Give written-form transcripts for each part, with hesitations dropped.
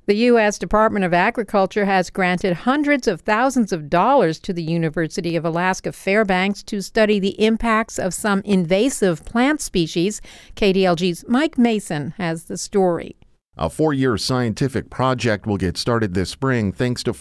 The U.S. Department of Agriculture has granted hundreds of thousands of dollars to the University of Alaska Fairbanks to study the impacts of some invasive plant species. KDLG's Mike Mason has the story. A 4-year scientific project will get started this spring thanks to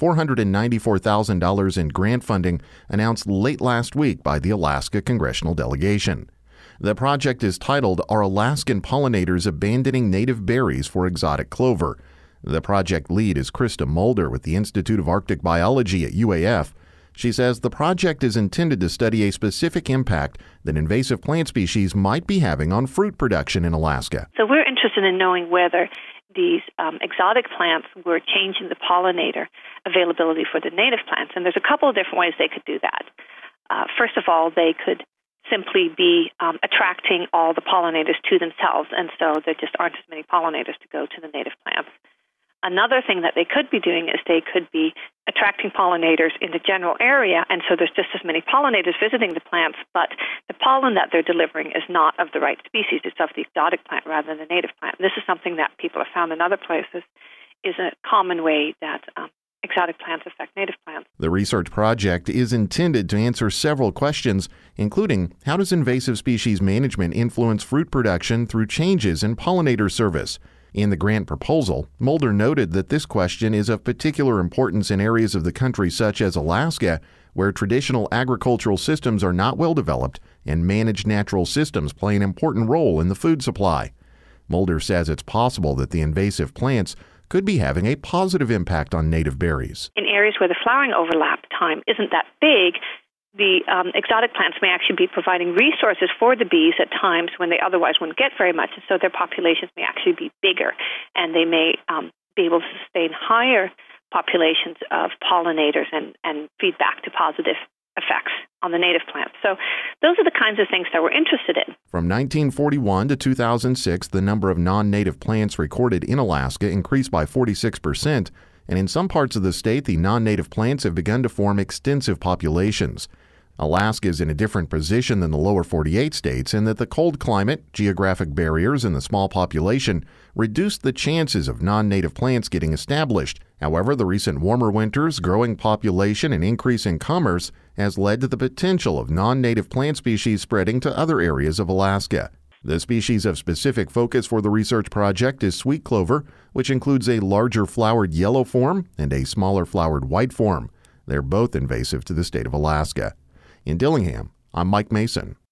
$494,000 in grant funding announced late last week by the Alaska Congressional Delegation. The project is titled "Are Alaskan Pollinators Abandoning Native Berries for Exotic Clover?" The project lead is Krista Mulder with the Institute of Arctic Biology at UAF. She says the project is intended to study a specific impact that invasive plant species might be having on fruit production in Alaska. So we're interested in knowing whether these exotic plants were changing the pollinator availability for the native plants. And there's a couple of different ways they could do that. First of all, they could simply be attracting all the pollinators to themselves, and so there just aren't as many pollinators to go to the native plants. Another thing that they could be doing is they could be attracting pollinators in the general area, and so there's just as many pollinators visiting the plants, but the pollen that they're delivering is not of the right species. It's of the exotic plant rather than the native plant. This is something that people have found in other places is a common way that exotic plants affect native plants. The research project is intended to answer several questions, including how does invasive species management influence fruit production through changes in pollinator service? In the grant proposal, Mulder noted that this question is of particular importance in areas of the country such as Alaska, where traditional agricultural systems are not well developed and managed natural systems play an important role in the food supply. Mulder says it's possible that the invasive plants could be having a positive impact on native berries. In areas where the flowering overlap time isn't that big, the exotic plants may actually be providing resources for the bees at times when they otherwise wouldn't get very much, and so their populations may actually be bigger, and they may be able to sustain higher populations of pollinators and feed back to positive effects on the native plants. So those are the kinds of things that we're interested in. From 1941 to 2006, the number of non-native plants recorded in Alaska increased by 46%, and in some parts of the state, the non-native plants have begun to form extensive populations. Alaska is in a different position than the lower 48 states in that the cold climate, geographic barriers, and the small population reduced the chances of non-native plants getting established. However, the recent warmer winters, growing population, and increase in commerce has led to the potential of non-native plant species spreading to other areas of Alaska. The species of specific focus for the research project is sweet clover, which includes a larger flowered yellow form and a smaller flowered white form. They're both invasive to the state of Alaska. In Dillingham, I'm Mike Mason.